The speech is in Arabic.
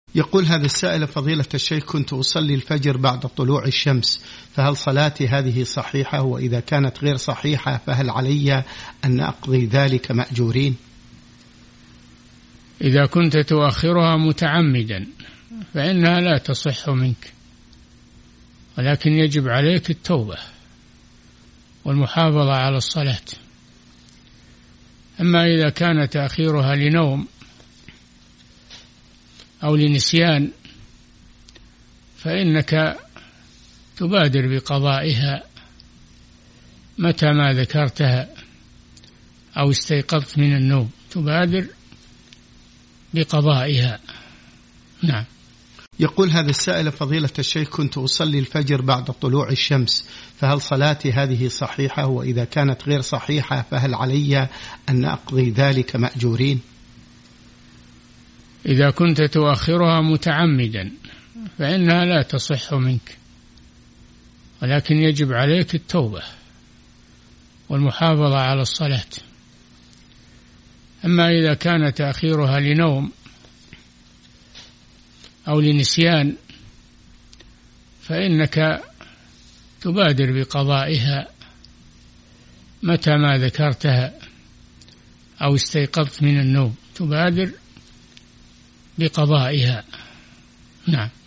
يقول هذا السائل: فضيلة الشيخ، كنت أصلي الفجر بعد طلوع الشمس، فهل صلاتي هذه صحيحة؟ وإذا كانت غير صحيحة فهل علي أن أقضي ذلك مأجورين؟ إذا كنت تؤخرها متعمدا فإنها لا تصح منك، ولكن يجب عليك التوبة والمحافظة على الصلاة. أما إذا كان تأخيرها لنوم أو لنسيان فإنك تبادر بقضائها متى ما ذكرتها أو استيقظت من النوم، تبادر بقضائها. نعم. يقول هذا السائل: فضيلة الشيخ، كنت أصلي الفجر بعد طلوع الشمس، فهل صلاتي هذه صحيحة؟ وإذا كانت غير صحيحة فهل علي أن أقضي ذلك مأجورين؟ إذا كنت تؤخرها متعمدا فإنها لا تصح منك، ولكن يجب عليك التوبة والمحافظة على الصلاة. أما إذا كان تأخيرها لنوم أو لنسيان فإنك تبادر بقضائها متى ما ذكرتها أو استيقظت من النوم، تبادر بقضائها. نعم.